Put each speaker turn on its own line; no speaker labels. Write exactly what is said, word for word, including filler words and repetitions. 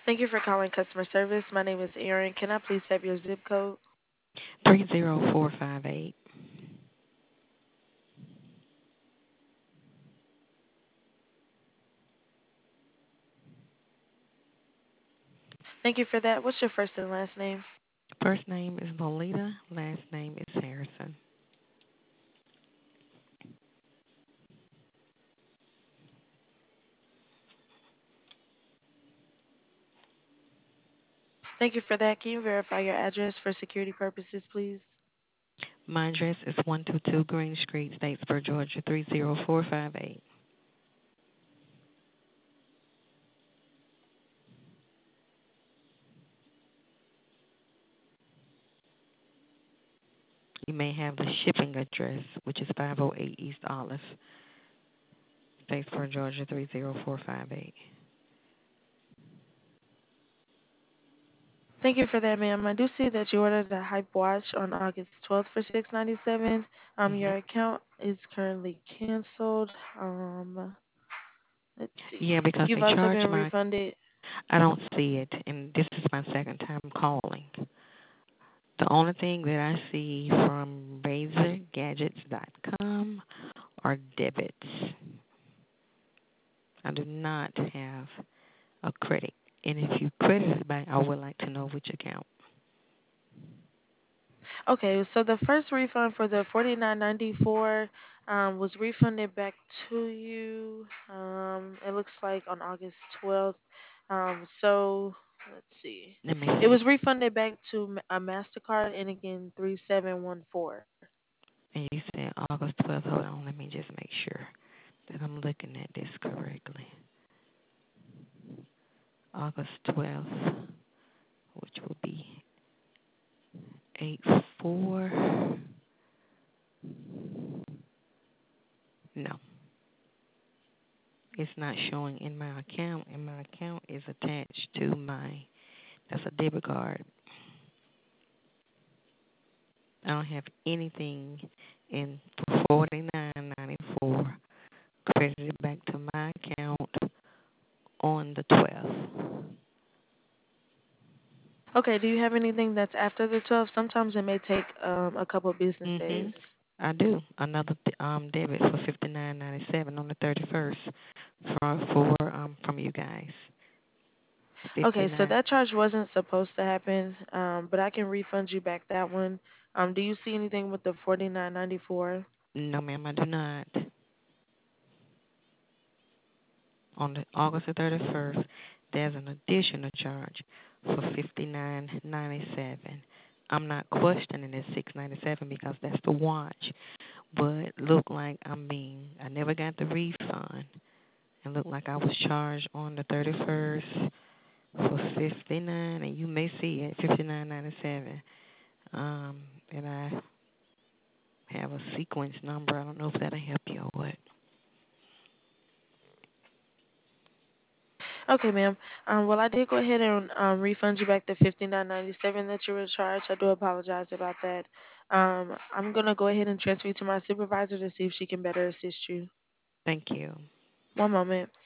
Thank you for calling customer service. My name is Erin. Can I please have your zip code?
three zero four five eight.
Thank you for that. What's your first and last name?
First name is Lolita, last name is Harrison.
Thank you for that. Can you verify your address for security purposes, please?
My address is one two two Green Street, Statesboro, Georgia, three zero four five eight. You may have the shipping address, which is five oh eight East Olive, Statesboro, Georgia, three zero four five eight.
Thank you for that, ma'am. I do see that you ordered a Hype watch on August twelfth for six ninety-seven. Um,
Mhm.
your account is currently canceled. Um, let's see.
Yeah, because
You've
they
also
charge
been
my.
refunded.
I don't see it, and this is my second time calling. The only thing that I see from razor gadgets dot com are debits. I do not have a credit. And if you credit it back, I would like to know which account.
Okay, so the first refund for the forty-nine ninety-four um, was refunded back to you. Um, it looks like on August twelfth. Um, so let's see.
Let me
It
see.
was refunded back to m- a MasterCard and again three seven one four.
And you said August twelfth. Hold on, let me just make sure that I'm looking at this correctly. August twelfth, which will be eight four. No, it's not showing in my account, and my account is attached to my, that's a debit card. I don't have anything in forty-nine ninety-four credited back to my account on the twelfth.
Okay, do you have anything that's after the twelfth? Sometimes it may take um, a couple business
Mhm.
days.
I do another um debit for fifty-nine ninety-seven on the thirty-first for for um from you guys.
Okay, so
fifty-nine.
that charge wasn't supposed to happen, um, but I can refund you back that one. Um, do you see anything with the forty-nine ninety-four?
No, ma'am, I do not. On the August the thirty-first, there's an additional charge for fifty-nine ninety-seven. I'm not questioning the six ninety-seven because that's the watch, but look like I'm being. I never got the refund, and look like I was charged on the thirty-first for fifty-nine, and you may see it fifty-nine ninety-seven. Um, and I have a sequence number. I don't know if that'll help you or what.
Okay, ma'am. Um, well, I did go ahead and um, refund you back the fifty-nine ninety-seven that you were charged. I do apologize about that. Um, I'm gonna go ahead and transfer you to my supervisor to see if she can better assist you.
Thank you.
One moment.